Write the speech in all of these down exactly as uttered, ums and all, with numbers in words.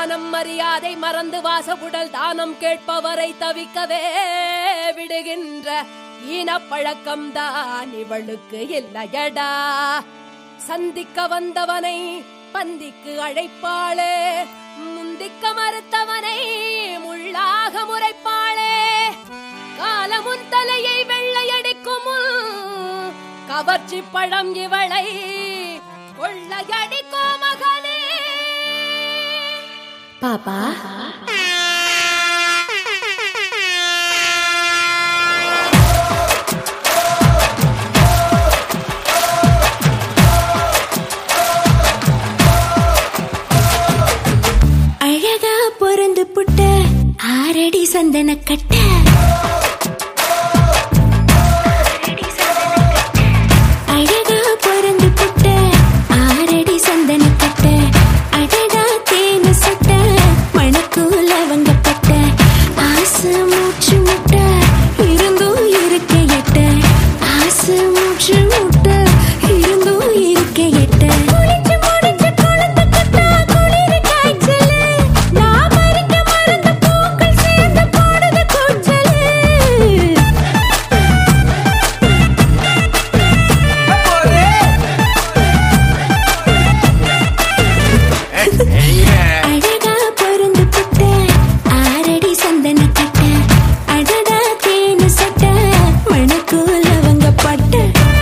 மானம் மரியாதை மறந்து வாசகுடல் தானம் கேட்பவரை தவிக்கவே விடுகின்ற ஈனப்பழக்கம் தான் இவளுக்கு இல்லையடா. சந்திக்க வந்தவனை பந்திக்கு அழைப்பாளே, முந்திக்க மறுத்தவனை முள்ளாக முறைப்பாளே. காலமுன் தலையை வெள்ளையடிக்கும் கவர்ச்சி பழம் இவளை கொள்ளையடிக்கோ மகனே. பாப்பா அழகா பொறந்து புட்ட ஆரடி சந்தன கட்ட, அழகா பொறந்து புட்ட ஆரடி சந்தன கட்ட, அழகா தேனு சட்ட மணக்கூல வங்கப்பட்ட, ஆசை மூச்சு முட்ட இருந்தும் இருக்க எட்ட, ஆசை மூச்சு முட்ட இருந்தும் இருக்க எட்ட. அழகா பொருந்து புட்ட ஆரடி சந்தன கட்ட, அடடா தேனு சட்ட மணக்கூல வங்கப்பட்ட.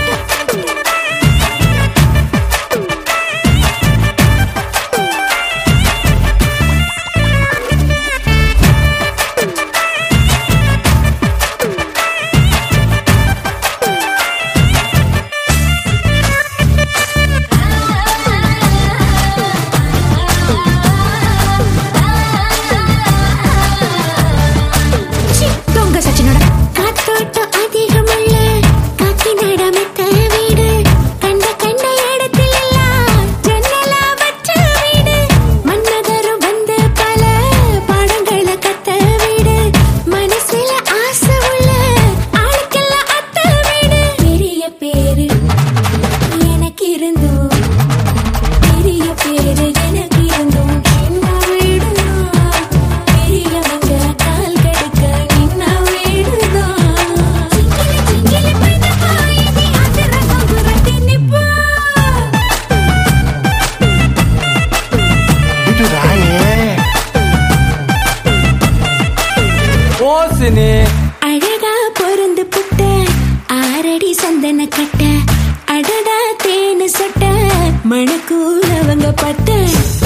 அழகா பொருந்து புட்ட ஆரடி சந்தன கட்ட, அடடா தேனு சட்ட மணக்கூல வங்கப்பட்ட.